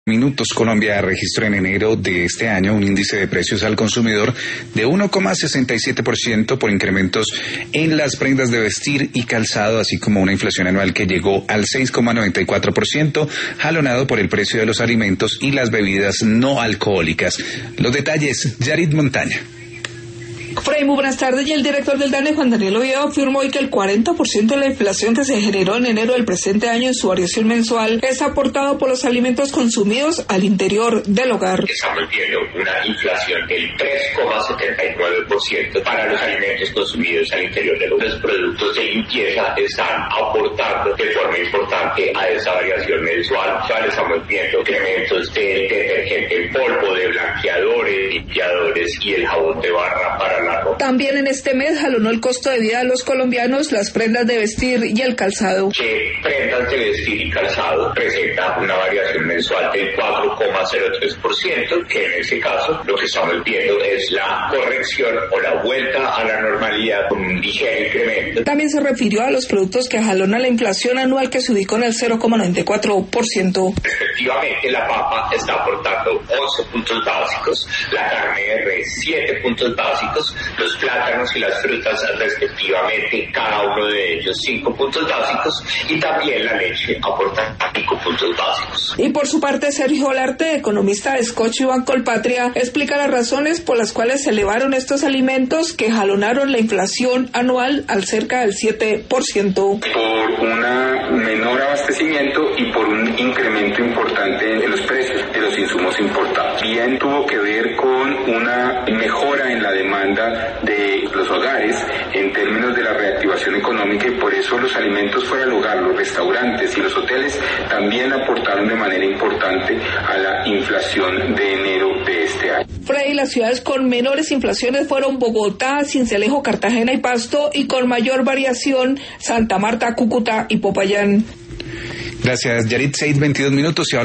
Minutos. Colombia registró en enero de este año un índice de precios al consumidor de 1,67% por incrementos en las prendas de vestir y calzado, así como una inflación anual que llegó al 6,94%, jalonado por el precio de los alimentos y las bebidas no alcohólicas. Los detalles, Yarit Montaña. Fray, muy buenas tardes. Y el director del DANE, Juan Daniel Oviedo, afirmó hoy que el 40% de la inflación que se generó en enero del presente año en su variación mensual es aportado por los alimentos consumidos al interior del hogar. Estamos viendo una inflación del 3,79% para los alimentos consumidos al interior del hogar. Los productos de limpieza están aportando de forma importante a esa variación mensual. Estamos viendo incrementos del detergente en polvo, de blanqueadores, limpiadores y el jabón de barra para la ropa. También en este mes jalonó el costo de vida de los colombianos, las prendas de vestir y el calzado. Que prendas de vestir y calzado presenta una variación mensual del 4,03%, que en ese caso lo que estamos viendo es la corrección o la vuelta a la normalidad con un ligero incremento. También se refirió a los productos que jalonan la inflación anual, que se ubicó en el 0,94%. Respectivamente, la papa está aportando 11 puntos básicos, la carne de res 7 puntos básicos, los plátanos y las frutas respectivamente, cada uno de ellos 5 puntos básicos, y también la leche aporta 5 puntos básicos. Y por su parte, Sergio Olarte, economista de Scotia Banco Colpatria, explica las razones por las cuales se elevaron estos alimentos que jalonaron la inflación anual al cerca del 7%. Por un menor abastecimiento y por un incremento importante en los precios de los insumos importados. Bien tuvo que ver con una mejora en la demanda de los hogares en términos de la reactivación económica, y por eso los alimentos fuera del hogar, los restaurantes y los hoteles también aportaron de manera importante a la inflación de enero de este año. Freddy, las ciudades con menores inflaciones fueron Bogotá, Sincelejo, Cartagena y Pasto, y con mayor variación Santa Marta, Cúcuta y Popayán. Gracias, Yarit. 6:22 minutos.